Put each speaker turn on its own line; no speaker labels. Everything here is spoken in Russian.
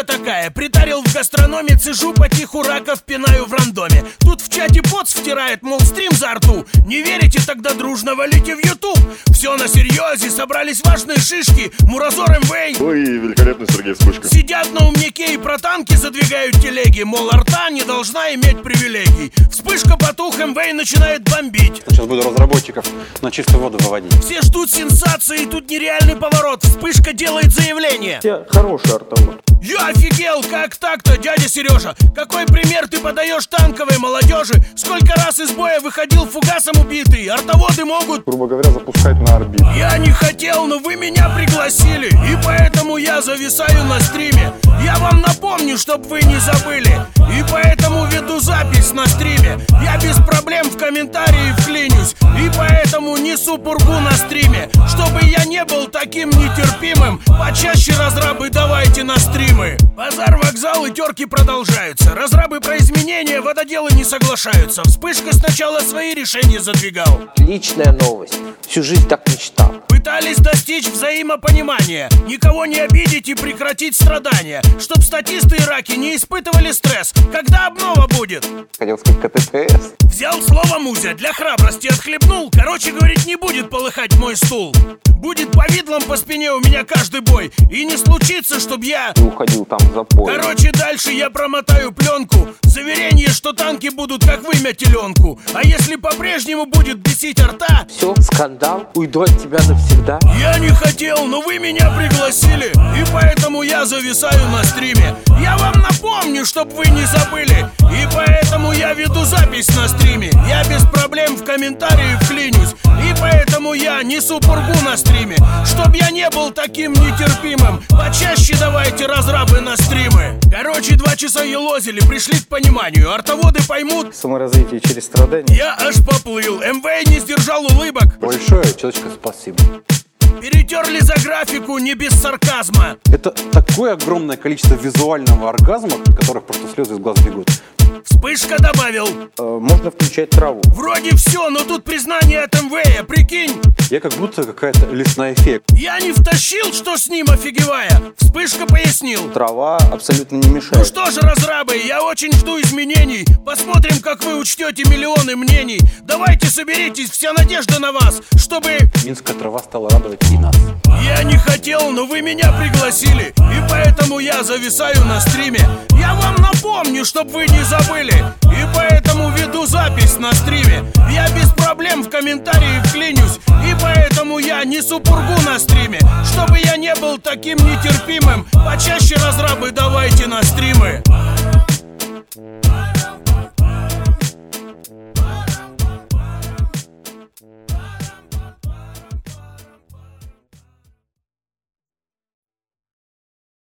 Вспышка такая, притарил в гастрономе, цежу потиху, раков пинаю в рандоме. Тут в чате поц втирает, мол, стрим за рту. Не верите, тогда дружно валите в YouTube. Все на серьезе, собрались важные шишки. Муразор МВ.
Ой, великолепный Сергей Вспышка.
Сидят на умняке и про танки задвигают телеги. Мол, арта не должна иметь привилегий. Вспышка потух, МВ начинает бомбить.
Сейчас буду разработчиков на чистую воду выводить.
Все ждут сенсации, тут нереальный поворот. Вспышка делает заявление.
Я хороший артовод.
Я офигел, как так-то, дядя Сережа? Какой пример ты подаешь танковой молодежи? Сколько раз из боя выходил фугасом убитый? Артоводы могут,
Грубо говоря, запускать на орбиту.
я не хотел, но вы меня пригласили, и поэтому я зависаю на стриме. Я вам напомню, чтоб вы не забыли, и поэтому веду запись на стриме. Я без проблем в комментарии вклинюсь, и поэтому несу пургу на стриме. Чтобы я не был таким нетерпимым, почаще разрабы давайте на стримы. Базар, вокзал и терки продолжаются. Разрабы про изменения, вододелы не соглашаются. Вспышка сначала свои решения задвигал.
Личная новость. Всю жизнь так мечтал.
Пытались достичь взаимопонимания, никого не обидеть и прекратить страдания, чтоб статисты и раки не испытывали стресс. Когда обнова будет?
Хотел сказать КТПС.
Взял слово Музя, для храбрости отхлебнул. Короче, говорить, не будет полыхать мой стул. Будет повидлом по спине у меня каждый бой. И не случится, чтоб я
Ты уходил там в запой.
Короче, дальше я промотаю пленку. Заверение, что танки будут как вымя теленку. А если по-прежнему будет бесить арта,
Все, скандал, уйду от тебя навсегда.
я не хотел, но вы меня пригласили, и поэтому я зависаю на стриме. Я вам напомню, чтоб вы не забыли, и поэтому я веду запись на стриме. Я без проблем в комментарии вклинюсь, и поэтому я несу пургу на стриме. Чтоб я не был таким нетерпимым, почаще давайте разрабы на стримы. Короче, 2 часа елозили, пришли к пониманию. Артоводы поймут,
Саморазвитие через страдания.
я аж поплыл. МВ не сдержал улыбок.
Большое человечка спасибо.
Перетерли за графику, не без сарказма.
Это такое огромное количество визуального оргазма, от которых просто слезы из глаз бегут.
Вспышка добавил.
Можно включать траву.
Вроде все, но тут признание от МВ, прикинь.
Я как будто какая-то лесная фея.
Я не втащил, что с ним офигевая. Вспышка пояснил.
Трава абсолютно не
Ну
мешает.
что же, разрабы, я очень жду изменений. Посмотрим, как вы учтете миллионы мнений. Давайте соберитесь, вся надежда на вас, чтобы...
Минская трава стала радовать и нас.
Я не хотел, но вы меня пригласили, и поэтому я зависаю на стриме. Я вам напомню, чтоб вы не забыли, и поэтому веду запись на стриме. Я без проблем в комментарии вклинюсь, и поэтому я несу пургу на стриме. Чтобы я не был таким нетерпимым, почаще разрабы давайте на стримы.